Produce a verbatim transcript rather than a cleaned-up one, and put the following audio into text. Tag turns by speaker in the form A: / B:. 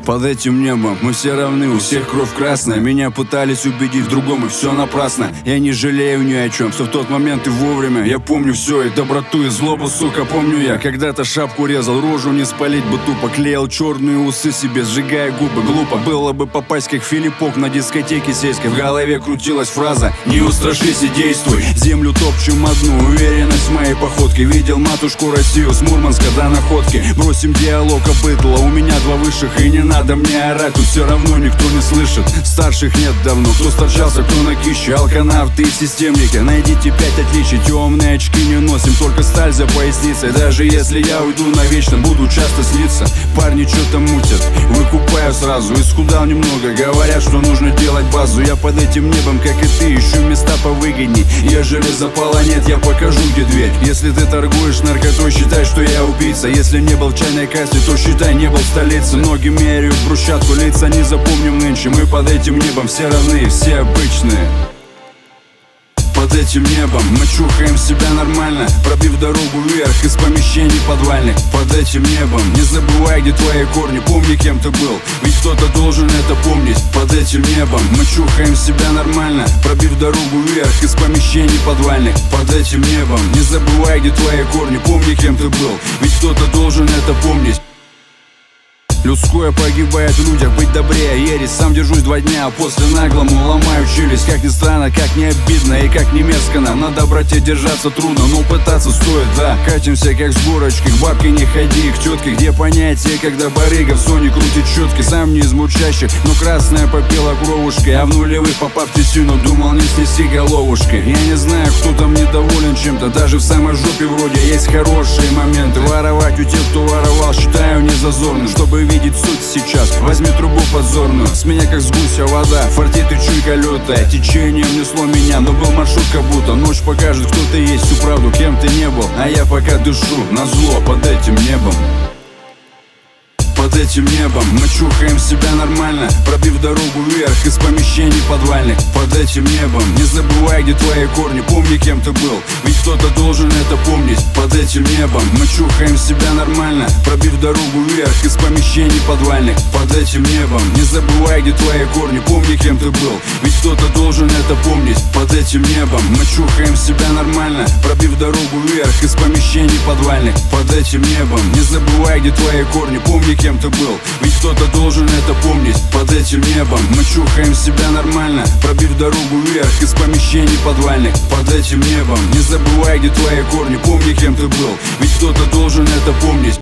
A: Под этим небом мы все равны, у всех кровь красная. Меня пытались убедить в другом, и все напрасно. Я не жалею ни о чем, все в тот момент и вовремя. Я помню все, и доброту, и злобу, сука, помню я. Когда-то шапку резал, рожу не спалить бы тупо. Клеил черные усы себе, сжигая губы. Глупо было бы попасть, как Филиппок, на дискотеке сельской. В голове крутилась фраза: не устрашись и действуй. Землю топчем одну, уверенность в моей походке. Видел матушку Россию с Мурманска до Находки. Бросим диалог об быдло, у меня два высших, и не надо мне орать, тут все равно никто не слышит. Старших нет давно, кто старчался, кто на кище. Алканавты и системники, найдите пять отличий. Темные очки не носим, только сталь за поясницей. Даже если я уйду навечно, буду часто сниться. Парни что-то мутят, выкупаю сразу. Исхудал немного, говорят, что нужно делать базу. Я под этим небом, как и ты, ищу места повыгодней. Ежели запала нет, я покажу, где дверь. Если ты торгуешь наркотой, считай, что я убийца. Если не был в чайной кассе, то считай, не был в столице. Ноги меряют брусчатку, лица не запомним нынче. Мы под этим небом все равны, все обычные. Под этим небом мы чухаем себя нормально, пробив дорогу вверх из помещений подвальных. Под этим небом не забывай, где твои корни, помни, кем ты был, ведь кто-то должен это помнить. Под этим небом мы чухаем себя нормально, пробив дорогу вверх из помещений подвальных. Под этим небом не забывай, где твои корни, помни, кем ты был, ведь кто-то должен это помнить. Людское погибает в людях, быть добрее ересь. Сам держусь два дня, а после наглому ломаю челюсть. Как ни странно, как не обидно и как не мерзко нам. На доброте держаться трудно, но пытаться стоит, да. Катимся как с горочки, к бабке не ходи, к тетке. Где понятие, когда барыга в соне крутит четки. Сам не из мучащих, но красная попила кровушкой. А в нулевых, попав в трясину, думал, не снеси головушкой. Я не знаю, кто там недоволен чем-то, даже в самой жопе вроде есть хорошие моменты. Воровать у тех, кто воровал, считаю незазорным. Чтобы видеть суть сейчас, возьми трубу подзорную. С меня как с гуся вода, фартит и чуйка лютая. Течением несло меня, но был маршрут как будто. Ночь покажет, кто ты есть, всю правду, кем ты не был. А я пока дышу на зло под этим небом. Под этим небом мы чухаем себя нормально, пробив дорогу вверх из помещений подвальных. Под этим небом не забывай, где твои корни, помни, кем ты был, ведь кто-то должен это помнить. Под этим небом мы чухаем себя нормально, пробив дорогу вверх из помещений подвальных. Под этим небом не забывай, где твои корни, помни, кем ты был, ведь кто-то должен это помнить. Под этим небом мы чухаем себя нормально, пробив дорогу вверх из помещений подвальных. Под этим небом не забывай, где твои корни, помни, кем ты был, ведь кто-то должен это помнить. Под этим небом мы чухаем себя нормально, пробив дорогу вверх из помещений подвальных. Под этим небом не забывай, где твои корни, помни, кем ты был, ведь кто-то должен это помнить.